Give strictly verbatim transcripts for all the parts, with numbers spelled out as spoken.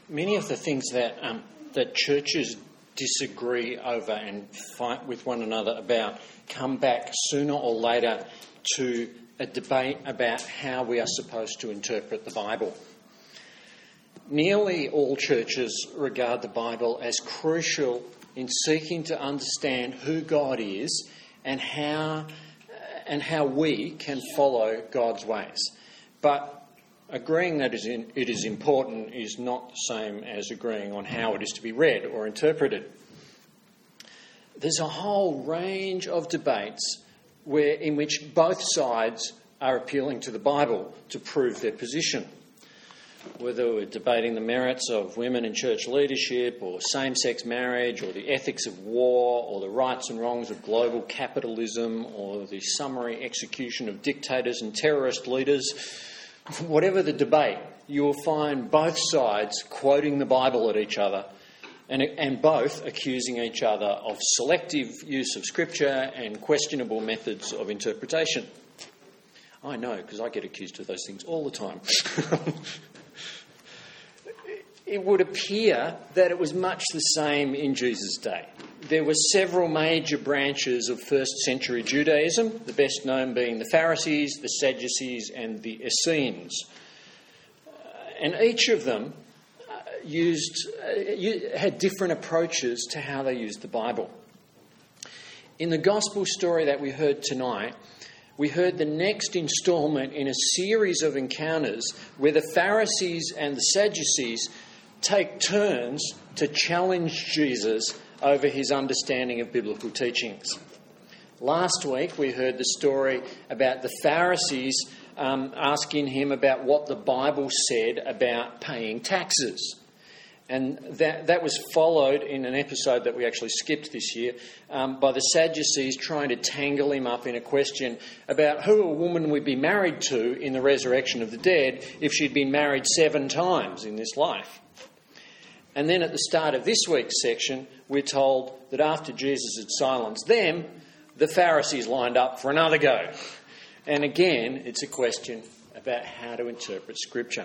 Many of the things that um, that churches disagree over and fight with one another about come back sooner or later to a debate about how we are supposed to interpret the Bible. Nearly all churches regard the Bible as crucial in seeking to understand who God is and how and how we can follow God's ways. But agreeing that it is important is not the same as agreeing on how it is to be read or interpreted. There's a whole range of debates where in which both sides are appealing to the Bible to prove their position. Whether we're debating the merits of women in church leadership or same-sex marriage or the ethics of war or the rights and wrongs of global capitalism or the summary execution of dictators and terrorist leaders, whatever the debate, you will find both sides quoting the Bible at each other and, and both accusing each other of selective use of Scripture and questionable methods of interpretation. I know, because I get accused of those things all the time. It would appear that it was much the same in Jesus' day. There were several major branches of first century Judaism, the best known being the Pharisees, the Sadducees and the Essenes. Uh, and each of them uh, used uh, had different approaches to how they used the Bible. In the gospel story that we heard tonight, we heard the next instalment in a series of encounters where the Pharisees and the Sadducees take turns to challenge Jesus over his understanding of biblical teachings. Last week we heard the story about the Pharisees um, asking him about what the Bible said about paying taxes. And that, that was followed in an episode that we actually skipped this year um, by the Sadducees trying to tangle him up in a question about who a woman would be married to in the resurrection of the dead if she'd been married seven times in this life. And then at the start of this week's section, we're told that after Jesus had silenced them, the Pharisees lined up for another go. And again, it's a question about how to interpret Scripture.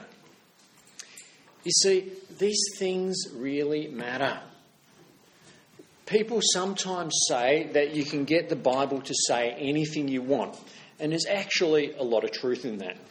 You see, these things really matter. People sometimes say that you can get the Bible to say anything you want, and there's actually a lot of truth in that.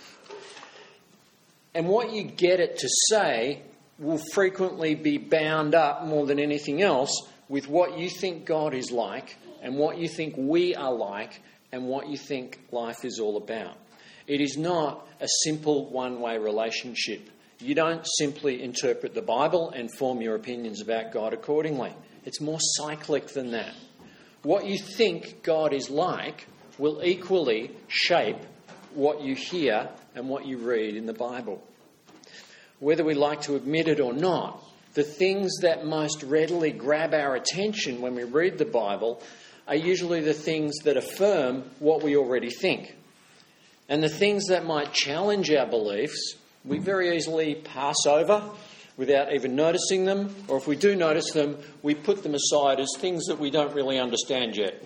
And what you get it to say will frequently be bound up more than anything else with what you think God is like and what you think we are like and what you think life is all about. It is not a simple one-way relationship. You don't simply interpret the Bible and form your opinions about God accordingly. It's more cyclic than that. What you think God is like will equally shape what you hear and what you read in the Bible. Whether we like to admit it or not, the things that most readily grab our attention when we read the Bible are usually the things that affirm what we already think. And the things that might challenge our beliefs, we very easily pass over without even noticing them, or if we do notice them, we put them aside as things that we don't really understand yet.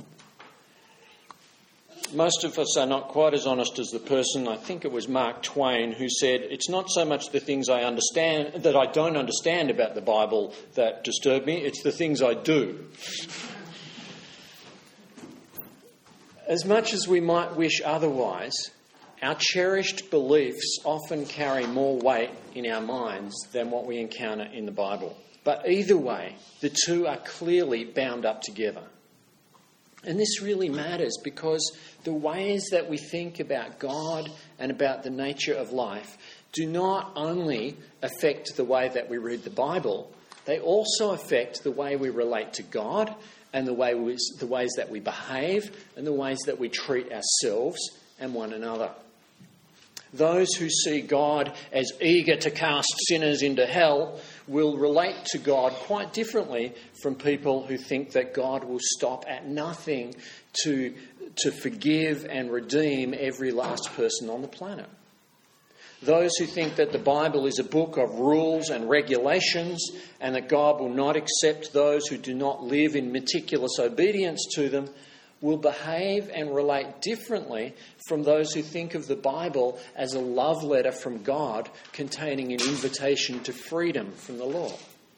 Most of us are not quite as honest as the person, I think it was Mark Twain, who said, it's not so much the things I understand, that I don't understand about the Bible that disturb me, it's the things I do. As much as we might wish otherwise, our cherished beliefs often carry more weight in our minds than what we encounter in the Bible. But either way, the two are clearly bound up together. And this really matters because the ways that we think about God and about the nature of life do not only affect the way that we read the Bible, they also affect the way we relate to God and the way we, the ways that we behave and the ways that we treat ourselves and one another. Those who see God as eager to cast sinners into hell will relate to God quite differently from people who think that God will stop at nothing to, to forgive and redeem every last person on the planet. Those who think that the Bible is a book of rules and regulations and that God will not accept those who do not live in meticulous obedience to them will behave and relate differently from those who think of the Bible as a love letter from God containing an invitation to freedom from the law.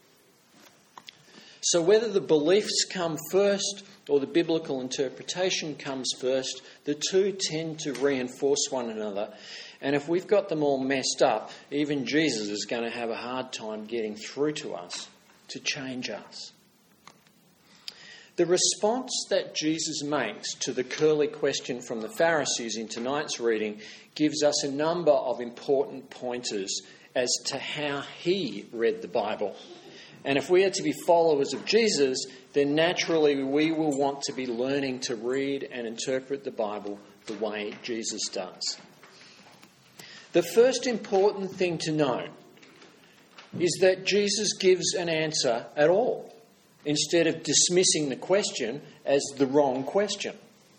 So whether the beliefs come first or the biblical interpretation comes first, the two tend to reinforce one another. And if we've got them all messed up, even Jesus is going to have a hard time getting through to us to change us. The response that Jesus makes to the curly question from the Pharisees in tonight's reading gives us a number of important pointers as to how he read the Bible. And if we are to be followers of Jesus, then naturally we will want to be learning to read and interpret the Bible the way Jesus does. The first important thing to know is that Jesus gives an answer at all, instead of dismissing the question as the wrong question.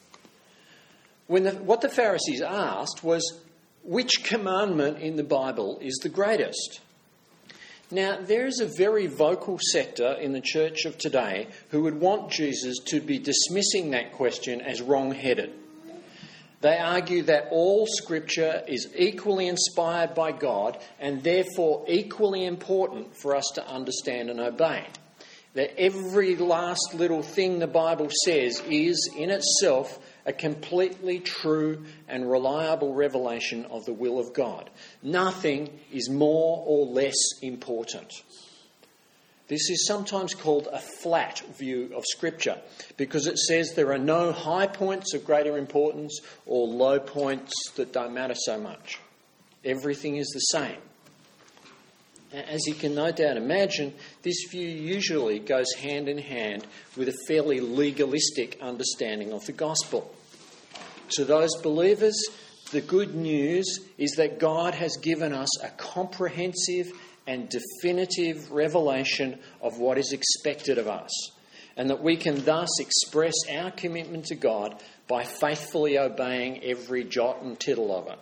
When the, what the Pharisees asked was, which commandment in the Bible is the greatest? Now, there is a very vocal sector in the church of today who would want Jesus to be dismissing that question as wrong-headed. They argue that all Scripture is equally inspired by God and therefore equally important for us to understand and obey. That every last little thing the Bible says is, in itself, a completely true and reliable revelation of the will of God. Nothing is more or less important. This is sometimes called a flat view of Scripture because it says there are no high points of greater importance or low points that don't matter so much. Everything is the same. As you can no doubt imagine, this view usually goes hand in hand with a fairly legalistic understanding of the gospel. To those believers, the good news is that God has given us a comprehensive and definitive revelation of what is expected of us, and that we can thus express our commitment to God by faithfully obeying every jot and tittle of it.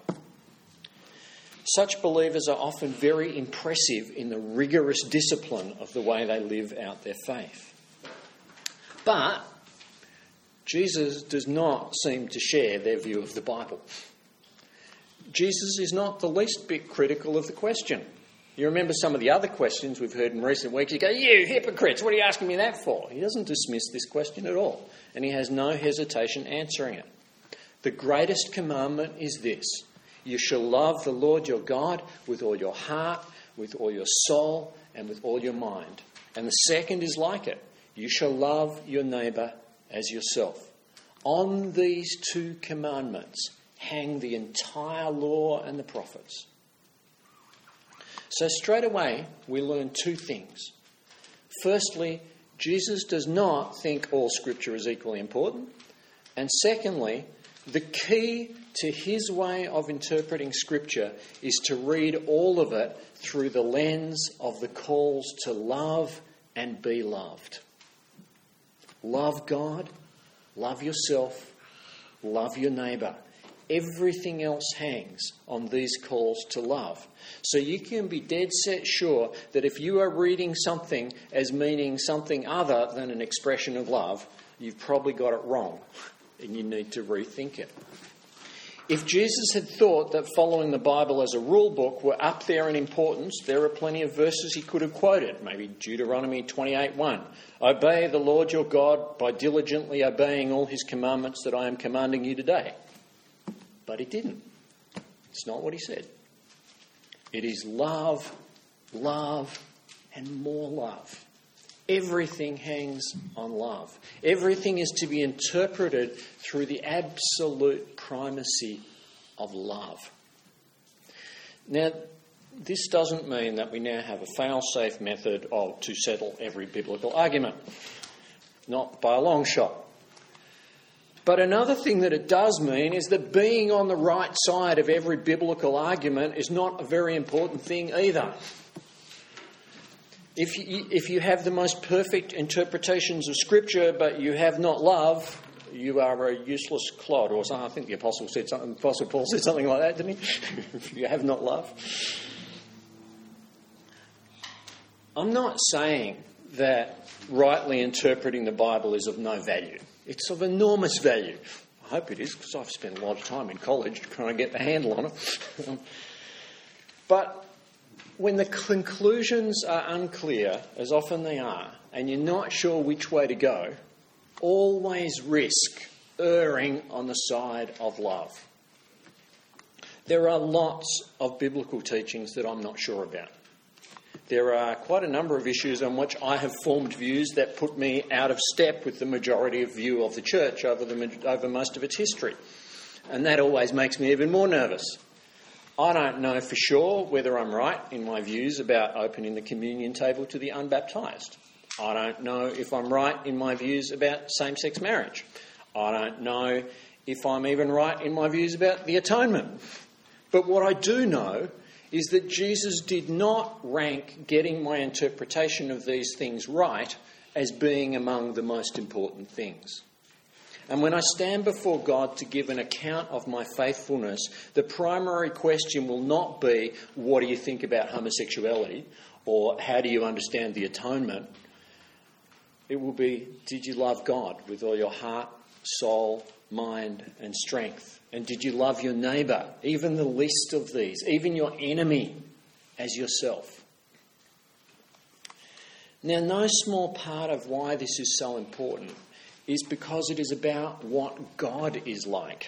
Such believers are often very impressive in the rigorous discipline of the way they live out their faith. But Jesus does not seem to share their view of the Bible. Jesus is not the least bit critical of the question. You remember some of the other questions we've heard in recent weeks. You go, you hypocrites, what are you asking me that for? He doesn't dismiss this question at all, and he has no hesitation answering it. The greatest commandment is this: you shall love the Lord your God with all your heart, with all your soul, and with all your mind. And the second is like it: you shall love your neighbour as yourself. On these two commandments hang the entire law and the prophets. So straight away, we learn two things. Firstly, Jesus does not think all Scripture is equally important. And secondly, the key to his way of interpreting Scripture is to read all of it through the lens of the calls to love and be loved. Love God, love yourself, love your neighbour. Everything else hangs on these calls to love. So you can be dead set sure that if you are reading something as meaning something other than an expression of love, you've probably got it wrong and you need to rethink it. If Jesus had thought that following the Bible as a rule book were up there in importance, there are plenty of verses he could have quoted. Maybe Deuteronomy twenty-eight one. Obey the Lord your God by diligently obeying all his commandments that I am commanding you today. But he didn't. It's not what he said. It is love, love, and more love. Everything hangs on love. Everything is to be interpreted through the absolute primacy of love. Now, this doesn't mean that we now have a fail-safe method of, to settle every biblical argument. Not by a long shot. But another thing that it does mean is that being on the right side of every biblical argument is not a very important thing either. If you, if you have the most perfect interpretations of Scripture but you have not love, you are a useless clod. Or something. I think the Apostle said something. Apostle Paul said something like that, didn't he? If you have not love. I'm not saying that rightly interpreting the Bible is of no value. It's of enormous value. I hope it is, because I've spent a lot of time in college trying to get the handle on it. But when the conclusions are unclear, as often they are, and you're not sure which way to go, always risk erring on the side of love. There are lots of biblical teachings that I'm not sure about. There are quite a number of issues on which I have formed views that put me out of step with the majority of view of the church over, the, over most of its history. And that always makes me even more nervous. I don't know for sure whether I'm right in my views about opening the communion table to the unbaptised. I don't know if I'm right in my views about same-sex marriage. I don't know if I'm even right in my views about the atonement. But what I do know is that Jesus did not rank getting my interpretation of these things right as being among the most important things. And when I stand before God to give an account of my faithfulness, the primary question will not be, what do you think about homosexuality? Or how do you understand the atonement? It will be, did you love God with all your heart, soul, mind and strength? And did you love your neighbour, even the least of these, even your enemy, as yourself? Now, no small part of why this is so important is because it is about what God is like.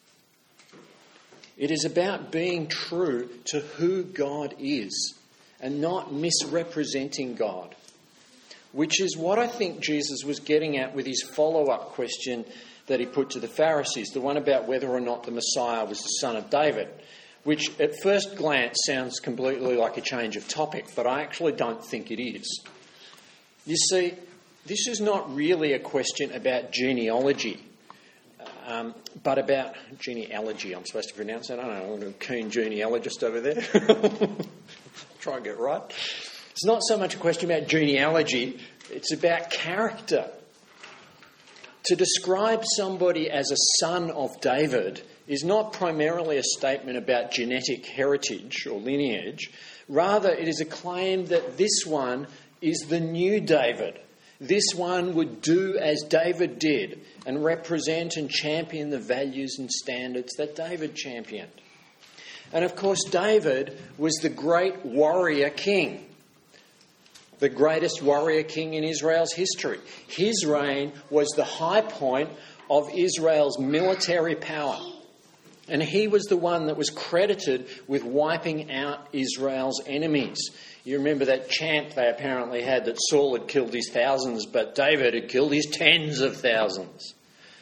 It is about being true to who God is and not misrepresenting God, which is what I think Jesus was getting at with his follow-up question that he put to the Pharisees, the one about whether or not the Messiah was the son of David, which at first glance sounds completely like a change of topic, but I actually don't think it is. You see, this is not really a question about genealogy, um, but about genealogy, I'm supposed to pronounce that. I don't know, I'm a keen genealogist over there. Try and get it right. It's not so much a question about genealogy, it's about character. To describe somebody as a son of David is not primarily a statement about genetic heritage or lineage. Rather, it is a claim that this one is the new David. This one would do as David did and represent and champion the values and standards that David championed. And of course, David was the great warrior king. The greatest warrior king in Israel's history. His reign was the high point of Israel's military power. And he was the one that was credited with wiping out Israel's enemies. You remember that chant they apparently had that Saul had killed his thousands, but David had killed his tens of thousands.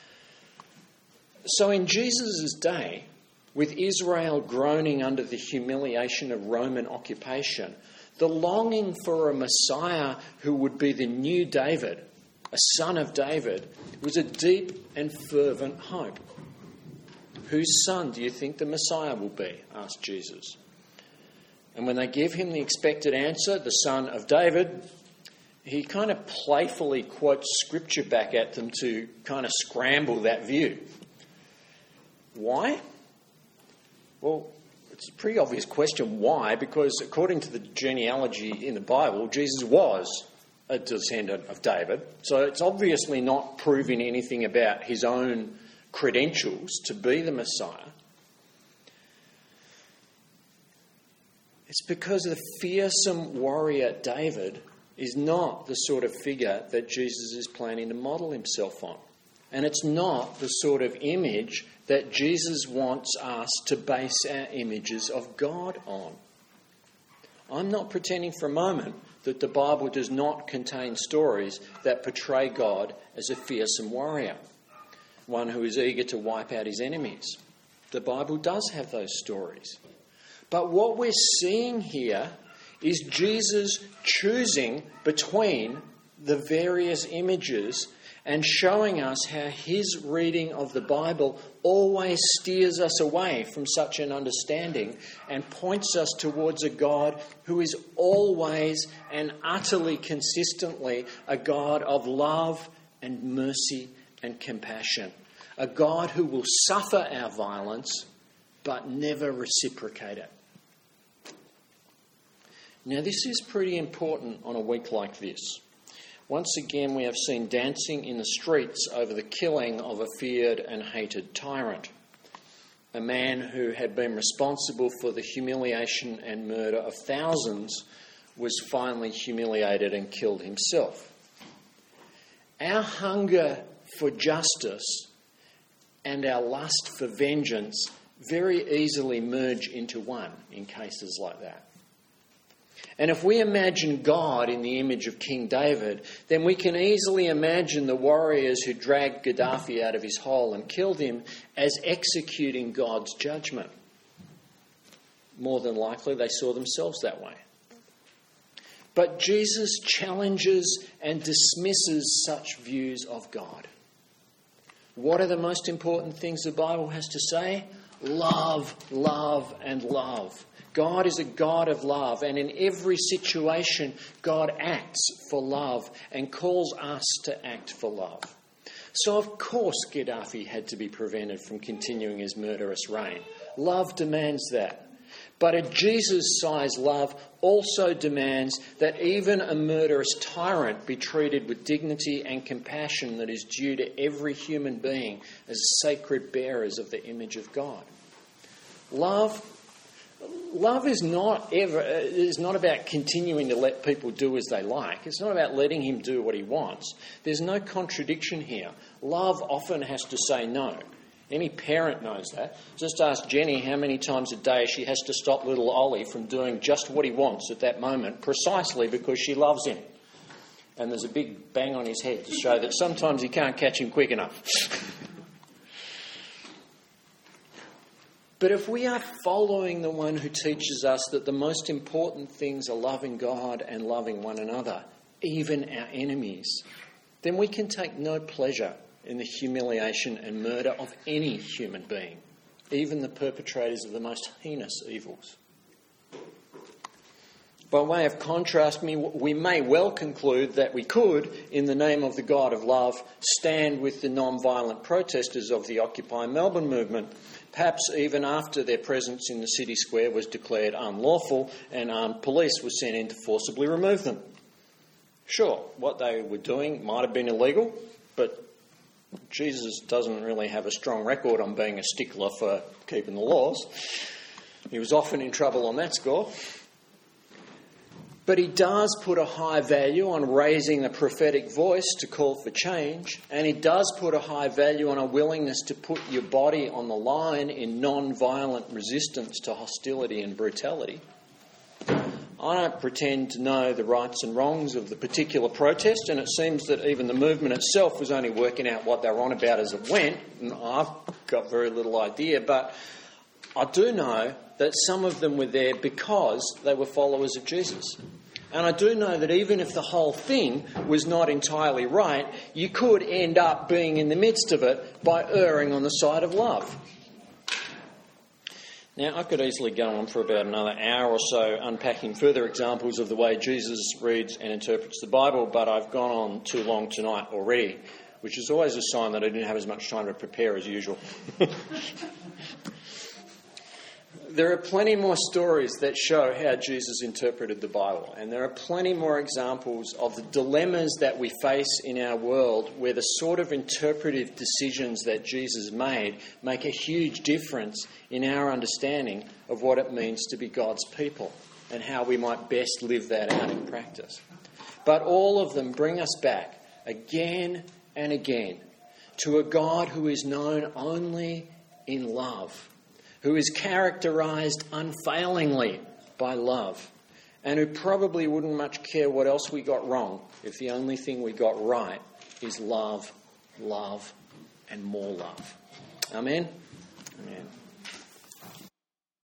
So in Jesus' day, with Israel groaning under the humiliation of Roman occupation, the longing for a Messiah who would be the new David, a son of David, was a deep and fervent hope. Whose son do you think the Messiah will be? Asked Jesus. And when they give him the expected answer, the son of David, he kind of playfully quotes scripture back at them to kind of scramble that view. Why? Well, it's a pretty obvious question why, because according to the genealogy in the Bible, Jesus was a descendant of David. So it's obviously not proving anything about his own credentials to be the Messiah. It's because the fearsome warrior David is not the sort of figure that Jesus is planning to model himself on. And it's not the sort of image that Jesus wants us to base our images of God on. I'm not pretending for a moment that the Bible does not contain stories that portray God as a fearsome warrior, one who is eager to wipe out his enemies. The Bible does have those stories. But what we're seeing here is Jesus choosing between the various images and showing us how his reading of the Bible always steers us away from such an understanding and points us towards a God who is always and utterly consistently a God of love and mercy and compassion. A God who will suffer our violence but never reciprocate it. Now, this is pretty important on a week like this, Once again, we have seen dancing in the streets over the killing of a feared and hated tyrant, a man who had been responsible for the humiliation and murder of thousands was finally humiliated and killed himself. Our hunger for justice and our lust for vengeance very easily merge into one in cases like that. And if we imagine God in the image of King David, then we can easily imagine the warriors who dragged Gaddafi out of his hole and killed him as executing God's judgment. More than likely, they saw themselves that way. But Jesus challenges and dismisses such views of God. What are the most important things the Bible has to say? Love, love, and love. God is a God of love, and in every situation, God acts for love and calls us to act for love. So, of course, Gaddafi had to be prevented from continuing his murderous reign. Love demands that. But a Jesus-sized love also demands that even a murderous tyrant be treated with dignity and compassion that is due to every human being as sacred bearers of the image of God. Love, love is not ever is not about continuing to let people do as they like. It's not about letting him do what he wants. There's no contradiction here. Love often has to say no. Any parent knows that. Just ask Jenny how many times a day she has to stop little Ollie from doing just what he wants at that moment, precisely because she loves him. And there's a big bang on his head to show that sometimes he can't catch him quick enough. But if we are following the one who teaches us that the most important things are loving God and loving one another, even our enemies, then we can take no pleasure in the humiliation and murder of any human being, even the perpetrators of the most heinous evils. By way of contrast, we may well conclude that we could, in the name of the God of love, stand with the non-violent protesters of the Occupy Melbourne movement, perhaps even after their presence in the city square was declared unlawful and armed police were sent in to forcibly remove them. Sure, what they were doing might have been illegal, but Jesus doesn't really have a strong record on being a stickler for keeping the laws. He was often in trouble on that score. But he does put a high value on raising the prophetic voice to call for change, and he does put a high value on a willingness to put your body on the line in non-violent resistance to hostility and brutality. I don't pretend to know the rights and wrongs of the particular protest, and it seems that even the movement itself was only working out what they were on about as it went, and I've got very little idea, but I do know that some of them were there because they were followers of Jesus. And I do know that even if the whole thing was not entirely right, you could end up being in the midst of it by erring on the side of love. Now, I could easily go on for about another hour or so unpacking further examples of the way Jesus reads and interprets the Bible, but I've gone on too long tonight already, which is always a sign that I didn't have as much time to prepare as usual. There are plenty more stories that show how Jesus interpreted the Bible, and there are plenty more examples of the dilemmas that we face in our world where the sort of interpretive decisions that Jesus made make a huge difference in our understanding of what it means to be God's people and how we might best live that out in practice. But all of them bring us back again and again to a God who is known only in love, who is characterised unfailingly by love, and who probably wouldn't much care what else we got wrong if the only thing we got right is love, love, and more love. Amen? Amen.